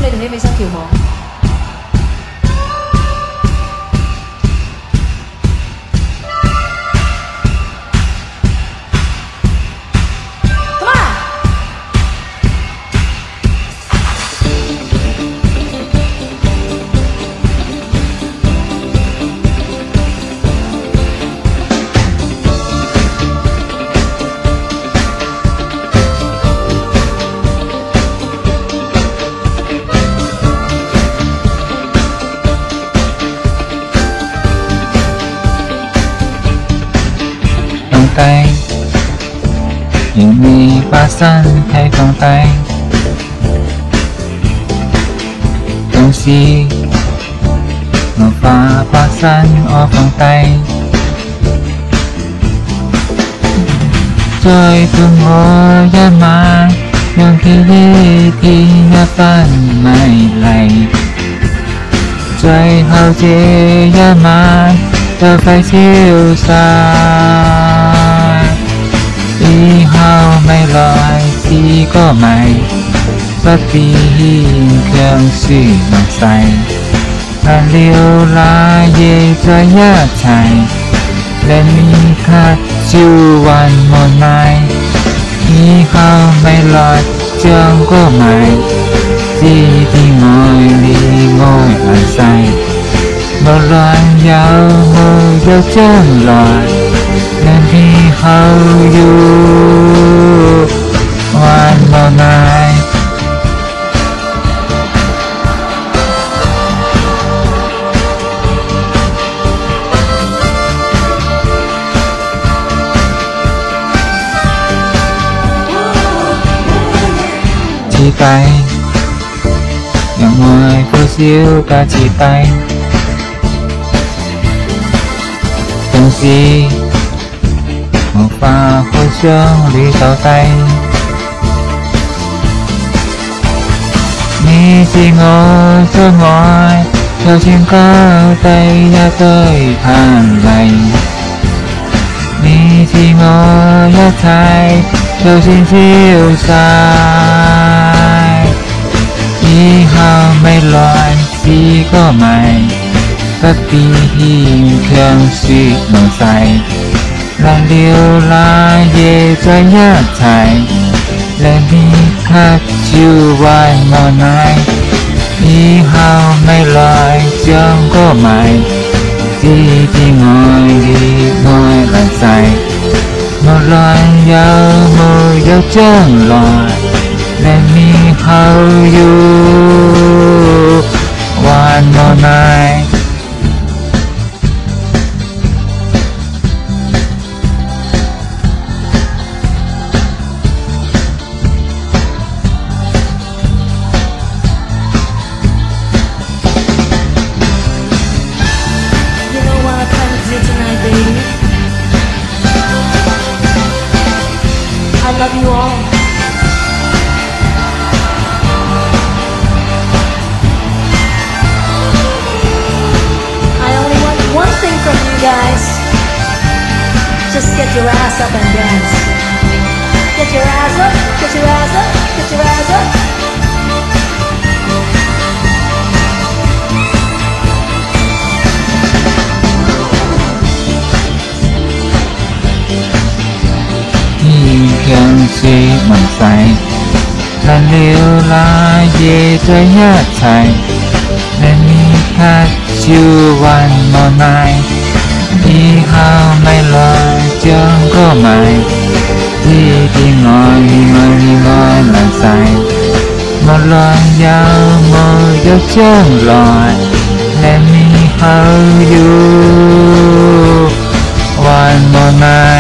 你哋起唔起身跳舞？ 因为爬山太放呆，东西我爬山我放呆，再伴我一晚，讓佢呢天一分米嚟，最後這一晚就快消失。以後未來是個謎，不必強說明細，但了那夜在一齊，連你卻召喚無奈。以後未來像個謎，知啲愛你愛來世，無論有沒有將來。Let me hold you one more night. 期待，讓愛呼嘯加期待，東西。無法互相與交代，你是我最愛，就算高低一堆盼嚟。你是我一切，就算消逝。以後未來是個謎，不必強說明細。讓了那夜在一齊，令你卻召喚無奈。以後未來像個謎，知啲愛你愛來世，無論有沒有將來。Let me hold you one more night。 I love you all. I only want one thing from you guys. Just get your ass up and dance. Get your ass up, get your ass up, get your ass up. Cường suy mình phải là liệu là gì tới nhất thầy nên mi khác chưa hoàn một ngày đi hao mày lời chẳng có mày đi ngồi là sai một lần giao một giấc chẳng lòi let me hold you one more night.